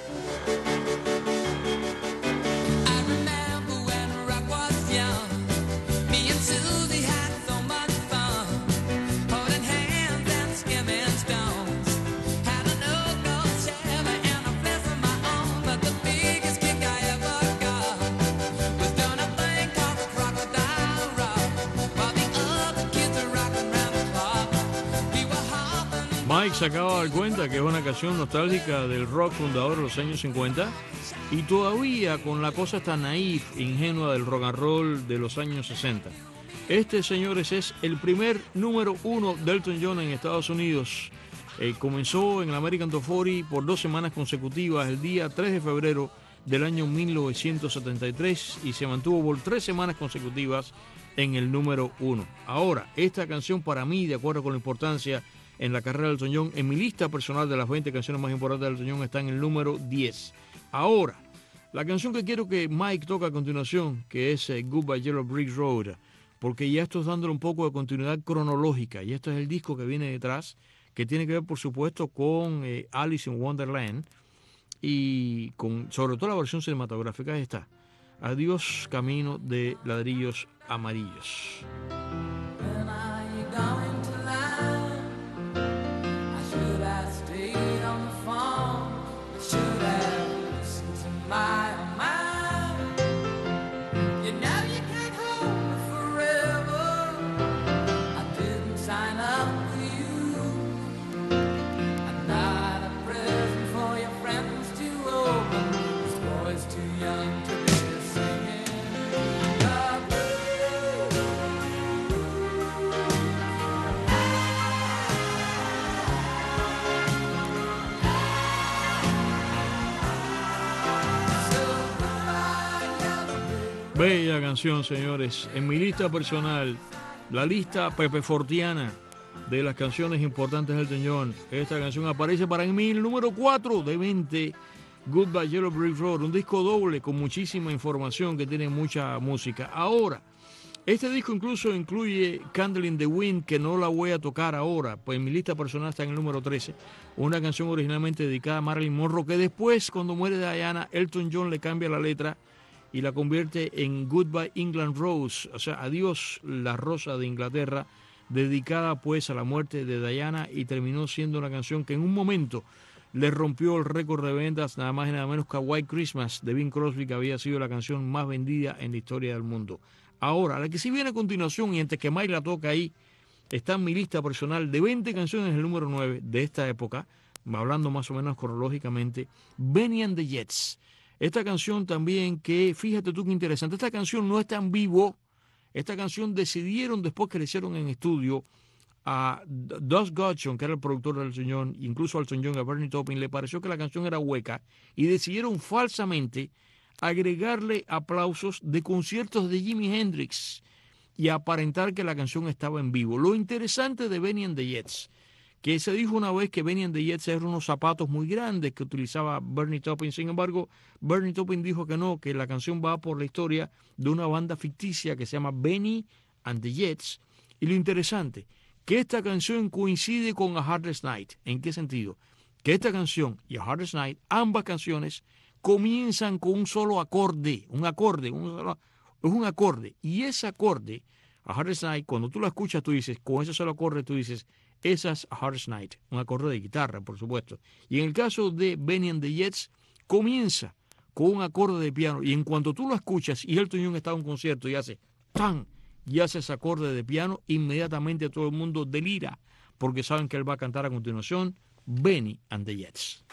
Speaker 2: Mike se acaba de dar cuenta que es una canción nostálgica del rock fundador de los años cincuenta y todavía con la cosa tan naif, ingenua del rock and roll de los años sesenta. Este, señores, es el primer número uno de Elton John en Estados Unidos Eh, comenzó en el American Top cuarenta por dos semanas consecutivas el día tres de febrero del año mil novecientos setenta y tres y se mantuvo por tres semanas consecutivas en el número uno. Ahora, esta canción para mí, de acuerdo con la importancia en la carrera de Elton John, en mi lista personal de las veinte canciones más importantes de Elton John está en el número diez. Ahora, la canción que quiero que Mike toque a continuación, que es eh, Goodbye Yellow Brick Road, porque ya esto es dándole un poco de continuidad cronológica, y esto es el disco que viene detrás, que tiene que ver, por supuesto, con eh, Alice in Wonderland, y con, sobre todo la versión cinematográfica está Adiós Camino de Ladrillos Amarillos.
Speaker 1: When are you going to land? I should have stayed on the phone. I should have listened to my own mind. You know you can't hold me forever. I didn't sign up for you. I'm not a present for your friends to open. This boy's too young to be singing.
Speaker 2: Bella canción, señores. En mi lista personal, la lista Pepe Fortiana de las canciones importantes del Elton John, esta canción aparece para mí el número cuatro de veinte, Goodbye Yellow Brick Road, un disco doble con muchísima información que tiene mucha música. Ahora, este disco incluso incluye Candle in the Wind, que no la voy a tocar ahora, pues en mi lista personal está en el número trece, una canción originalmente dedicada a Marilyn Monroe, que después, cuando muere Diana, Elton John le cambia la letra y la convierte en Goodbye England Rose, o sea, Adiós la Rosa de Inglaterra, dedicada pues a la muerte de Diana, y terminó siendo una canción que en un momento le rompió el récord de ventas, nada más y nada menos que White Christmas de Bing Crosby, que había sido la canción más vendida en la historia del mundo. Ahora, la que sí viene a continuación, y antes que Mike la toca ahí, está en mi lista personal de veinte canciones, el número nueve de esta época, hablando más o menos cronológicamente, Benny and the Jets. Esta canción también que, fíjate tú qué interesante, esta canción no está en vivo, esta canción decidieron después que le hicieron en estudio a Doug Godson, que era el productor del Elton John, incluso al Elton John, a Bernie Taupin, le pareció que la canción era hueca y decidieron falsamente agregarle aplausos de conciertos de Jimi Hendrix y aparentar que la canción estaba en vivo. Lo interesante de Benny and the Jets, que se dijo una vez que Benny and the Jets eran unos zapatos muy grandes que utilizaba Bernie Taupin. Sin embargo, Bernie Taupin dijo que no, que la canción va por la historia de una banda ficticia que se llama Benny and the Jets. Y lo interesante, que esta canción coincide con A Hardest Night. ¿En qué sentido? Que esta canción y A Hardest Night, ambas canciones, comienzan con un solo acorde, un acorde, un solo, es un acorde. Y ese acorde, A Hardest Night, cuando tú lo escuchas, tú dices, con ese solo acorde, tú dices, esa es A Hardest Night, un acorde de guitarra, por supuesto. Y en el caso de Benny and the Jets, comienza con un acorde de piano, y en cuanto tú lo escuchas, y Elton John está en un concierto y hace ¡tan! Y hace ese acorde de piano, inmediatamente todo el mundo delira, porque saben que él va a cantar a continuación Benny and the Jets.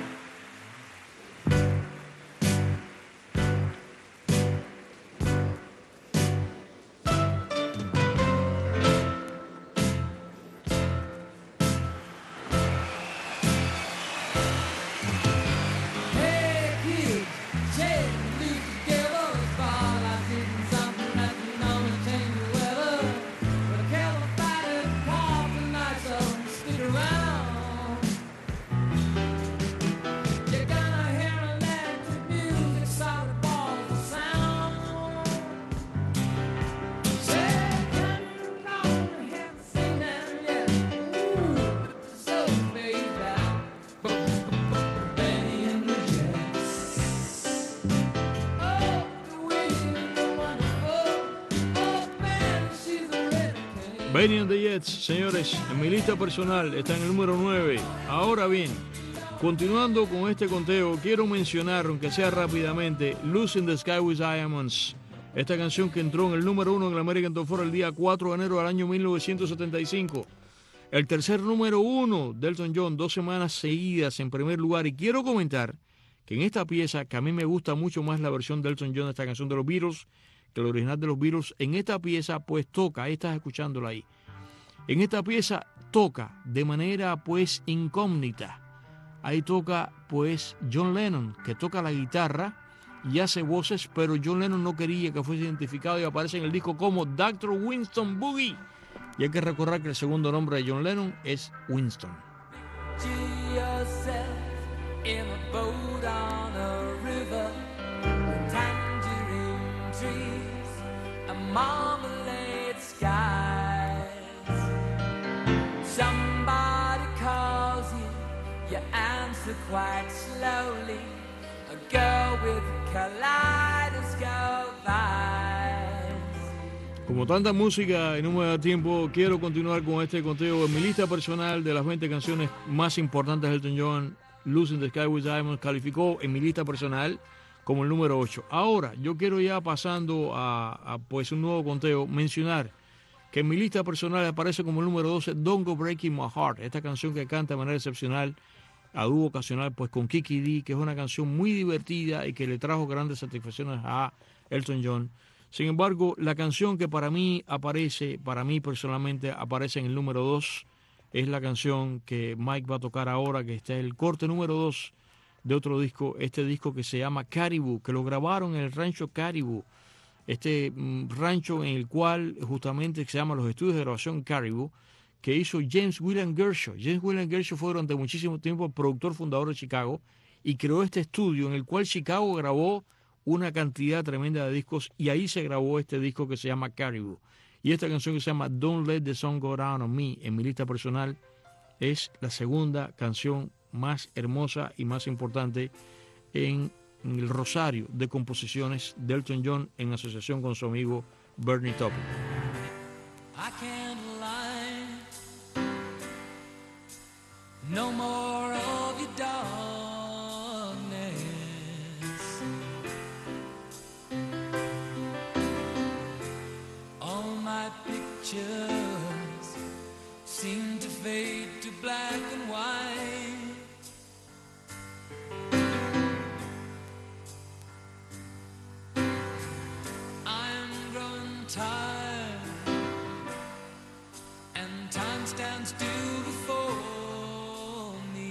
Speaker 2: Benny and the Jets, señores, en mi lista personal está en el número nueve. Ahora bien, continuando con este conteo, quiero mencionar, aunque sea rápidamente, Lucy in the Sky with Diamonds. Esta canción que entró en el número uno en el American Top cuarenta el día cuatro de enero del año mil novecientos setenta y cinco. El tercer número uno de Elton John, dos semanas seguidas en primer lugar. Y quiero comentar que en esta pieza, que a mí me gusta mucho más la versión de Elton John de esta canción de los Beatles, que el original de los Beatles, en esta pieza pues toca, ahí estás escuchándola ahí, En esta pieza toca de manera pues incógnita. Ahí toca pues John Lennon, que toca la guitarra y hace voces, pero John Lennon no quería que fuese identificado y aparece en el disco como doctor Winston Boogie. Y hay que recordar que el segundo nombre de John Lennon es Winston.
Speaker 1: In a boat on a river with tangerine trees and marmalade skies. Somebody calls you, you answer quite slowly. A girl with kaleidoscope eyes.
Speaker 2: Como tanta música y no me da tiempo, quiero continuar con este conteo en mi lista personal de las veinte canciones más importantes de Elton John. Lucy in the Sky with Diamonds calificó en mi lista personal como el número ocho. Ahora, yo quiero ya pasando a, a pues un nuevo conteo, mencionar que en mi lista personal aparece como el número doce Don't Go Breaking My Heart, esta canción que canta de manera excepcional a dúo ocasional pues con Kiki Dee, que es una canción muy divertida y que le trajo grandes satisfacciones a Elton John. Sin embargo, la canción que para mí aparece, para mí personalmente aparece en el número dos, es la canción que Mike va a tocar ahora, que está en el corte número dos de otro disco, este disco que se llama Caribou, que lo grabaron en el rancho Caribou, este mm, rancho en el cual justamente se llama los estudios de grabación Caribou, que hizo James William Gershaw. James William Gershaw fue durante muchísimo tiempo el productor fundador de Chicago y creó este estudio en el cual Chicago grabó una cantidad tremenda de discos y ahí se grabó este disco que se llama Caribou. Y esta canción que se llama Don't Let the Sun Go Down on Me, en mi lista personal, es la segunda canción más hermosa y más importante en el rosario de composiciones de Elton John en asociación con su amigo Bernie Taupin.
Speaker 1: I can't lie, no more of your darkness. All my pictures seem to fade to black and white. I'm growing tired, and time stands still before me.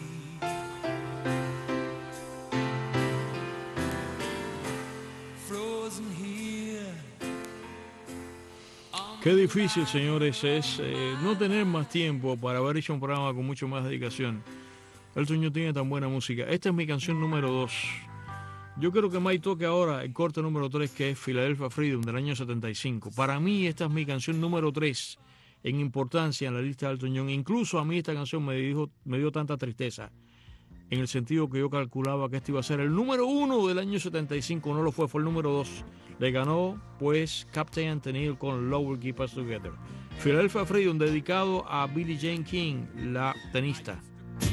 Speaker 1: Frozen here.
Speaker 2: Qué difícil, señores, es eh, no tener más tiempo para haber hecho un programa con mucho más dedicación. Elton John tiene tan buena música. Esta es mi canción número dos. Yo creo que Mike toque ahora el corte número tres, que es Philadelphia Freedom, del año setenta y cinco. Para mí esta es mi canción número tres en importancia en la lista de Elton John. Incluso a mí esta canción me, dijo, me dio tanta tristeza, en el sentido que yo calculaba que este iba a ser el número uno del año setenta y cinco. No lo fue, fue el número dos. Le ganó pues Captain Anthony con Love Will Keep Us Together. Philadelphia Freedom, dedicado a Billie Jean King, la tenista.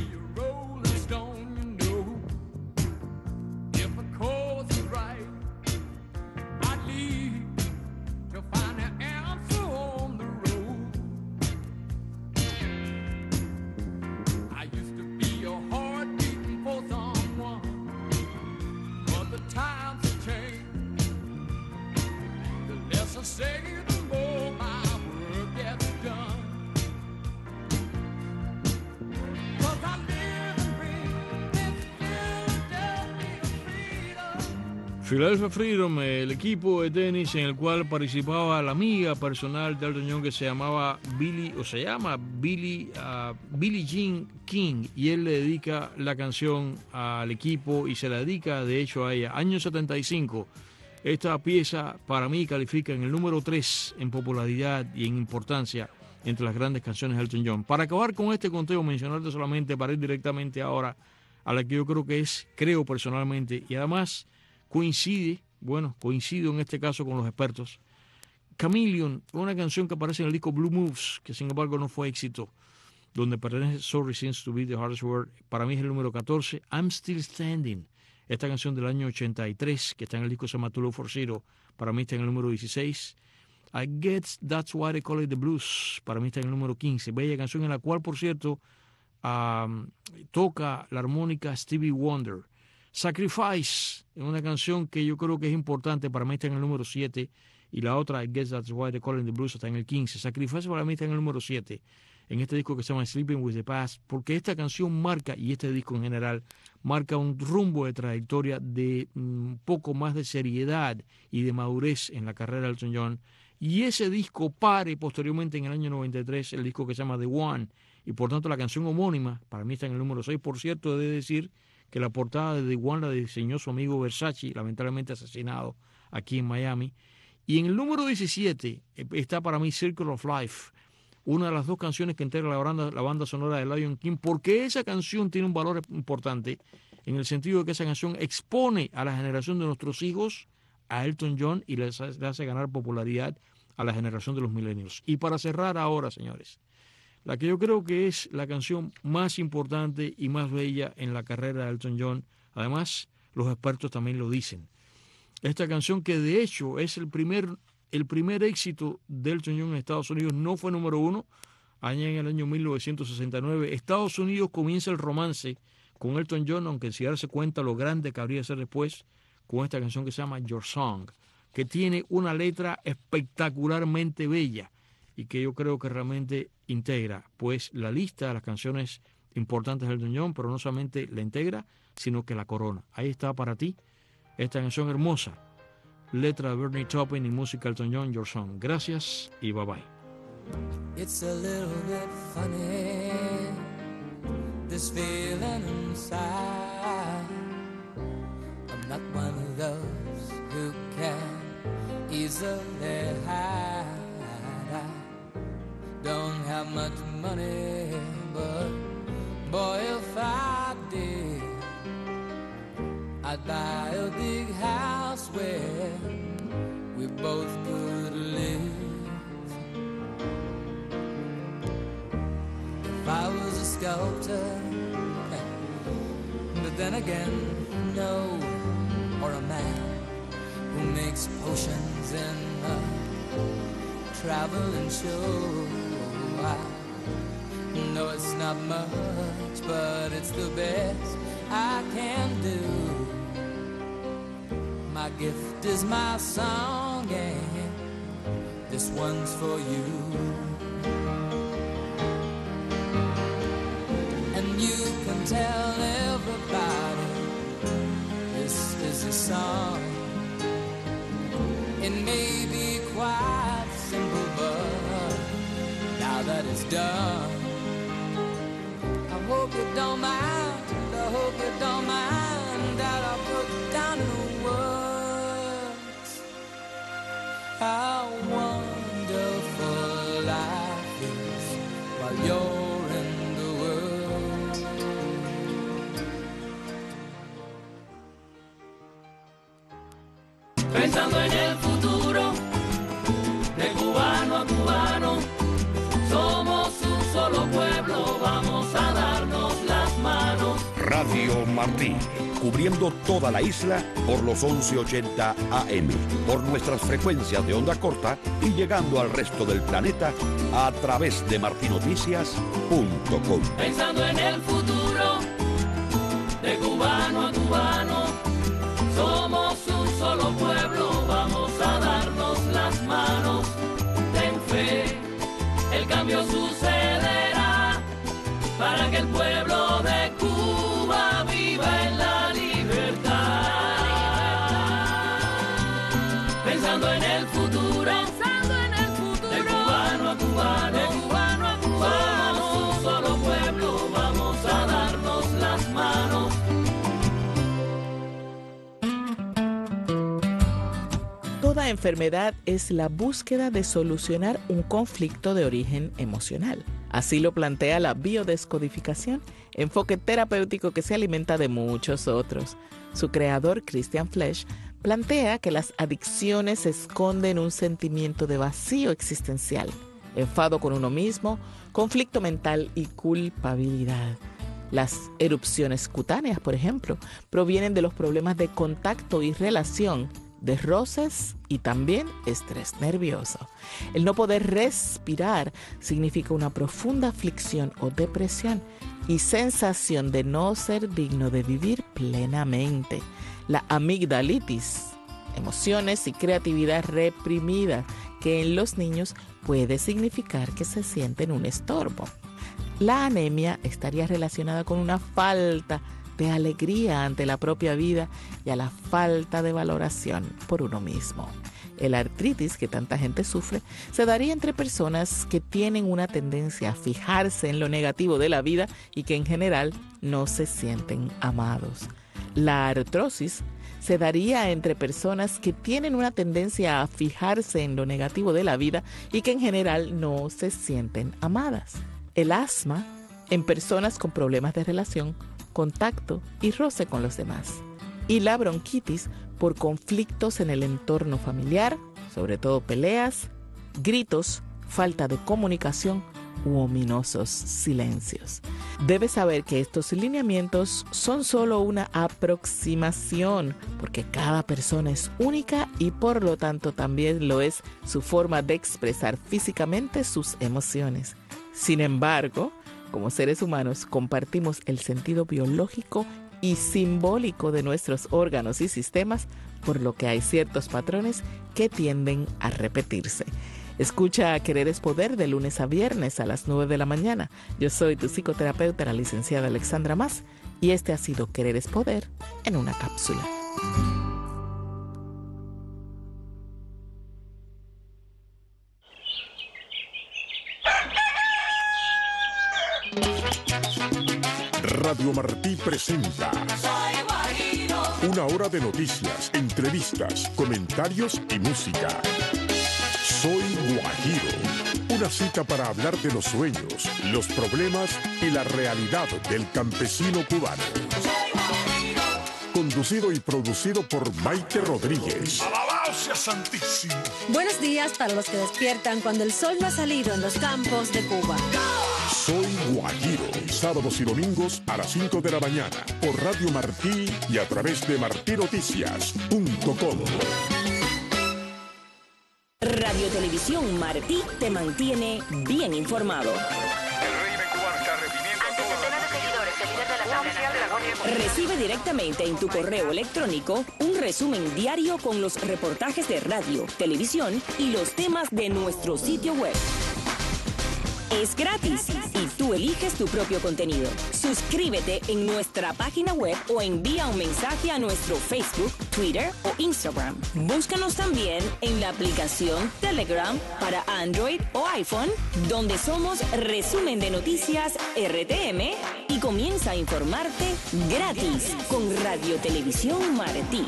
Speaker 2: Philadelphia Freedom, el equipo de tenis en el cual participaba la amiga personal de Elton John que se llamaba Billie, o se llama Billie, uh, Billie Jean King, y él le dedica la canción al equipo y se la dedica de hecho a ella. Año setenta y cinco, esta pieza para mí califica en el número tres en popularidad y en importancia entre las grandes canciones de Elton John. Para acabar con este conteo, mencionarte solamente para ir directamente ahora a la que yo creo que es, creo personalmente, y además coincide, bueno, coincido en este caso con los expertos. Chameleon, una canción que aparece en el disco Blue Moves, que sin embargo no fue éxito, donde pertenece Sorry Seems to Be the Hardest Word, para mí es el número catorce. I'm Still Standing, esta canción del año ochenta y tres, que está en el disco se llama To Love for Zero, para mí está en el número dieciséis. I Guess That's Why They Call It the Blues, para mí está en el número quince. Bella canción en la cual, por cierto, um, toca la armónica Stevie Wonder. Sacrifice, una canción que yo creo que es importante, para mí está en el número siete, y la otra, I Guess That's Why They Call It the Blues, está en el quince. Sacrifice para mí está en el número siete, en este disco que se llama Sleeping with the Past, porque esta canción marca, y este disco en general, marca un rumbo de trayectoria de un mm, poco más de seriedad y de madurez en la carrera de Elton John. Y ese disco pare posteriormente en el año noventa y tres, el disco que se llama The One, y por tanto la canción homónima, para mí está en el número seis. Por cierto, he de decir que la portada de The One la diseñó su amigo Versace, lamentablemente asesinado aquí en Miami. Y en el número diecisiete está para mí Circle of Life, una de las dos canciones que integra la banda, la banda sonora de Lion King, porque esa canción tiene un valor importante en el sentido de que esa canción expone a la generación de nuestros hijos a Elton John y les hace ganar popularidad a la generación de los millennials. Y para cerrar ahora, señores, la que yo creo que es la canción más importante y más bella en la carrera de Elton John, además los expertos también lo dicen. Esta canción que de hecho es el primer, el primer éxito de Elton John en Estados Unidos, no fue número uno, allá en el año mil novecientos sesenta y nueve. Estados Unidos comienza el romance con Elton John, aunque sin darse cuenta lo grande que habría de ser después, con esta canción que se llama Your Song, que tiene una letra espectacularmente bella y que yo creo que realmente integra pues la lista de las canciones importantes de Elton John, pero no solamente la integra, sino que la corona. Ahí está para ti esta canción hermosa, letra de Bernie Taupin y música Elton John, Your Song. Gracias y bye bye.
Speaker 1: It's a little bit funny, this feeling inside. I'm not one of those who can easily hide. I don't have much money, but boy, if I did, I'd buy a big house where we both could live. If I was a sculptor, but then again, no, or a man who makes potions in a traveling show. I know it's not much, but it's the best I can do. My gift is my song, and this one's for you. And you can tell everybody this is a song. It may be quite simple, but now that it's done, I hope you don't mind, I hope you don't mind that I put down in words how wonderful life is while you're in the world.
Speaker 7: Pensando en el futuro, de cubano a cubano, somos un solo pueblo, vamos a darnos las manos.
Speaker 3: Radio Martí, cubriendo toda la isla por los once ochenta A M, por nuestras frecuencias de onda corta y llegando al resto del planeta a través de martinoticias punto com.
Speaker 7: Pensando en el futuro, de cubano a cubano, somos un solo pueblo, vamos a darnos las manos. Ten fe, el cambio sucederá para que el pueblo de Cuba viva en la libertad. Pensando en el futuro, pensando en el futuro, de cubano a cubano, de cubano a cubano, somos un solo pueblo, vamos a darnos las manos.
Speaker 8: Toda enfermedad es la búsqueda de solucionar un conflicto de origen emocional. Así lo plantea la biodescodificación, enfoque terapéutico que se alimenta de muchos otros. Su creador, Christian Flesch, plantea que las adicciones esconden un sentimiento de vacío existencial, enfado con uno mismo, conflicto mental y culpabilidad. Las erupciones cutáneas, por ejemplo, provienen de los problemas de contacto y relación, de roces y también estrés nervioso. El no poder respirar significa una profunda aflicción o depresión y sensación de no ser digno de vivir plenamente. La amigdalitis emociones y creatividad reprimida, que en los niños puede significar que se sienten un estorbo. La anemia estaría relacionada con una falta de alegría ante la propia vida y a la falta de valoración por uno mismo. El artritis que tanta gente sufre se daría entre personas que tienen una tendencia a fijarse en lo negativo de la vida y que en general no se sienten amados. La artrosis se daría entre personas que tienen una tendencia a fijarse en lo negativo de la vida y que en general no se sienten amadas. El asma en personas con problemas de relación, contacto y roce con los demás. Y la bronquitis por conflictos en el entorno familiar, sobre todo peleas, gritos, falta de comunicación u ominosos silencios. Debes saber que estos lineamientos son solo una aproximación, porque cada persona es única y por lo tanto también lo es su forma de expresar físicamente sus emociones. Sin embargo, como seres humanos compartimos el sentido biológico y simbólico de nuestros órganos y sistemas, por lo que hay ciertos patrones que tienden a repetirse. Escucha a Querer es Poder de lunes a viernes a las nueve de la mañana. Yo soy tu psicoterapeuta, la licenciada Alexandra Mas, y este ha sido Querer es Poder en una cápsula.
Speaker 5: Radio Martí presenta una hora de noticias, entrevistas, comentarios y música. Soy Guajiro, una cita para hablar de los sueños, los problemas y la realidad del campesino cubano. Conducido y producido por Maite Rodríguez.
Speaker 9: ¡Alabado sea Santísimo!
Speaker 10: Buenos días para los que despiertan cuando el sol no ha salido en los campos de Cuba.
Speaker 5: Soy Guajiro, sábados y domingos a las cinco de la mañana por Radio Martí y a través de martí noticias punto com.
Speaker 11: Radio Televisión Martí te mantiene bien informado. Recibe directamente en tu correo electrónico un resumen diario con los reportajes de radio, televisión y los temas de nuestro sitio web. Es gratis y tú eliges tu propio contenido. Suscríbete en nuestra página web o envía un mensaje a nuestro Facebook, Twitter o Instagram. Búscanos también en la aplicación Telegram para Android o iPhone, donde somos Resumen de Noticias R T M, y comienza a informarte gratis con Radio Televisión Martí.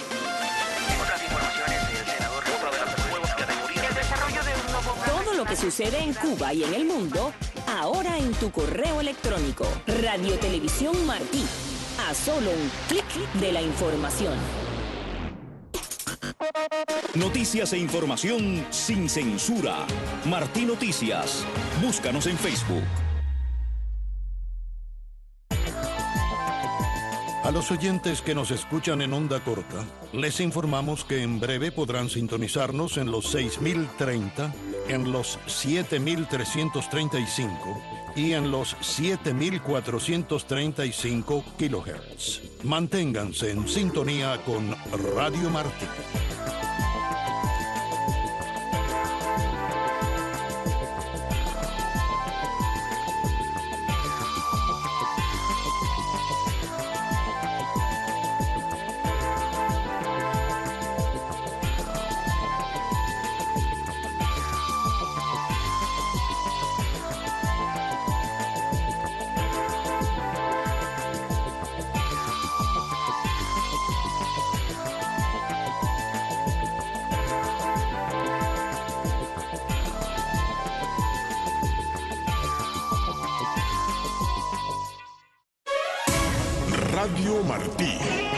Speaker 11: Todo lo que sucede en Cuba y en el mundo, ahora en tu correo electrónico. Radio Televisión Martí, a solo un clic de la información.
Speaker 12: Noticias e información sin censura. Martí Noticias. Búscanos en Facebook.
Speaker 6: A los oyentes que nos escuchan en onda corta, les informamos que en breve podrán sintonizarnos en los seis mil treinta, en los siete mil trescientos treinta y cinco y en los siete mil cuatrocientos treinta y cinco kilohertz. Manténganse en sintonía con Radio Martí.
Speaker 5: Radio Martí.